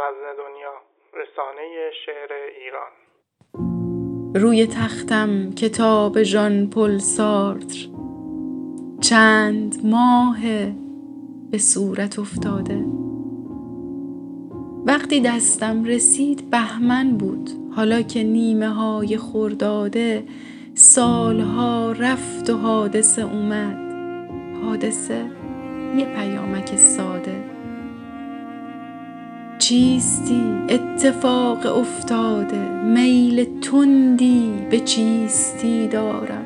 وزن دنیا، رسانه شعر ایران. روی تختم کتاب ژان پل سارتر، چند ماه به صورت افتاده. وقتی دستم رسید بهمن بود، حالا که نیمه های خرداده. سالها رفت و حادثه اومد، حادثه یه پیامک ساده. چیستی اتفاق افتاده، میل تندی به چیستی دارم.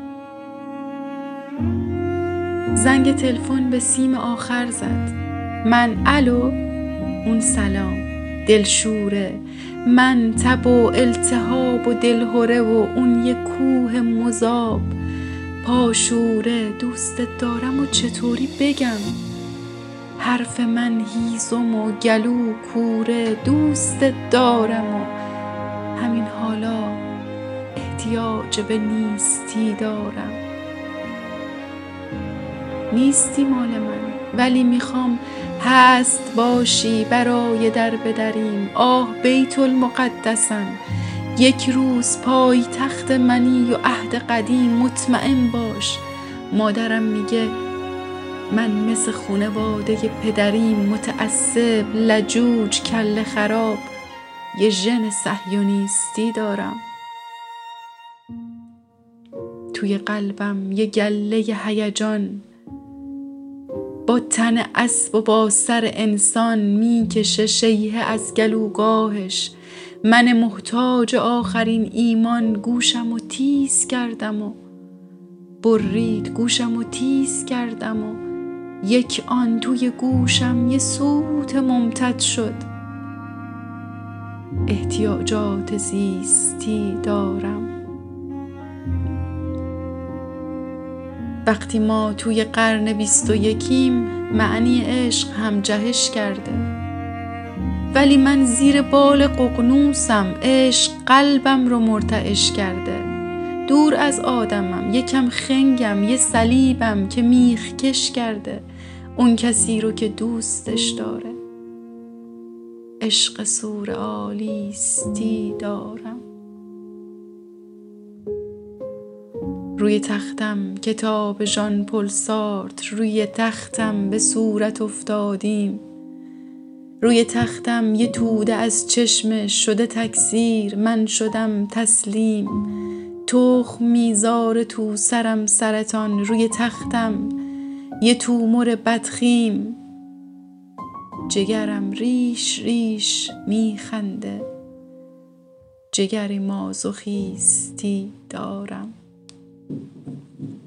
زنگ تلفن به سیم آخر زد. من الو، اون سلام، دلشوره. من تب و التهاب و دلهوره و اون یه کوه مذاب. پاشوره، دوستت دارم و چطوری بگم؟ حرف من هیزم و گلو کوره. دوستت دارم و همین حالا احتیاج به نیستی دارم. نیستی مال من، ولی میخوام هست باشی، برای در بدریم. آه بیت المقدسم، یک روز پای تخت منی و عهد قدیم. مطمئن باش مادرم میگه من مثل خانواده پدریم، متعصب، لجوج، کله خراب. یه ژن صهیونیستی دارم. توی قلبم یه گله هیجان، با تن اسب و با سر انسان میکشه شیهه از گلوگاهش. من محتاج آخرین ایمان، گوشم و تیز کردم و برید، گوشم و تیز کردم و یک آن توی گوشم یه صوت ممتد شد. احتیاجات زیستی دارم. وقتی ما توی قرن 21 معنی عشق هم جهش کرده، ولی من زیر بال ققنوسم. عشق قلبم رو مرتعش کرده. دور از آدمم، یکم خنگم، یه صلیبم که میخ کش کرده اون کسی رو که دوستش داره. عشق سورئالیستی دارم. روی تختم کتاب ژان پل سارتر، روی تختم به صورت افتادیم. روی تختم یه توده از چشمش شده تکثیر، من شدم تسلیم. تخم میذاره تو سرم سرطان. روی تختم یه تومور بدخیم، جگرم ریش ریش میخنده. جگری مازوخیستی دارم.